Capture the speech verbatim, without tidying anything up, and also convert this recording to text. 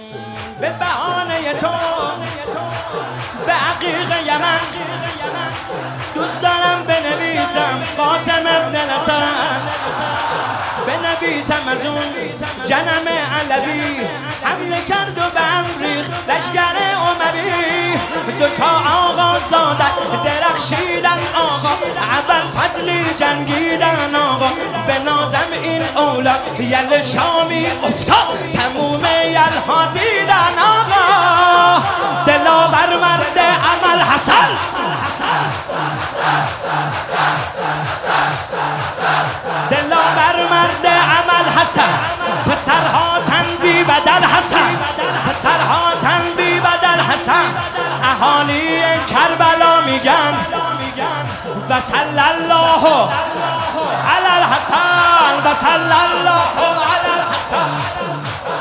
به بهانه تو به عقیق یمن دوست دارم بنویسم قاسم ابن نصر، بنویسم از اون جنم علوی حمله کرد و به هم ریخت لشگر عمری. دوتا آقا زادن درخشیدن آقا، اول فضلی جنگیدن آقا، به نازم این اولاد یل شامی افتاد تموم یلها دیدن آقا. دلاور مرد عمل حسن، دلاور مرد عمل حسن، پسرها چند بی بدل حسن، پسرها چند بی بدل حسن. اهالی کربلا میگن و صلی الله علی الحسن و صلی الله علی الحسن.